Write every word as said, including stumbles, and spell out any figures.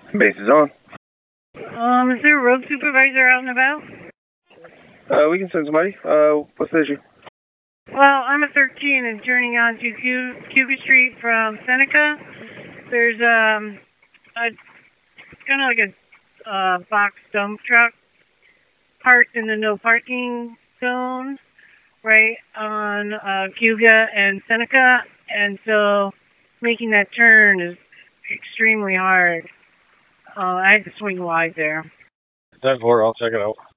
Base is on. Um, is there a road supervisor out and about? Uh, we can send somebody. Uh, what's the issue? Well, I'm a thirteen and turning on to Q Cuba Street from Seneca. There's um, a it's kind of like a uh, box dump truck parked in the no parking zone, right on uh, Cuba and Seneca, and so making that turn is extremely hard. Uh, I had to swing wide there. ten four, I'll check it out.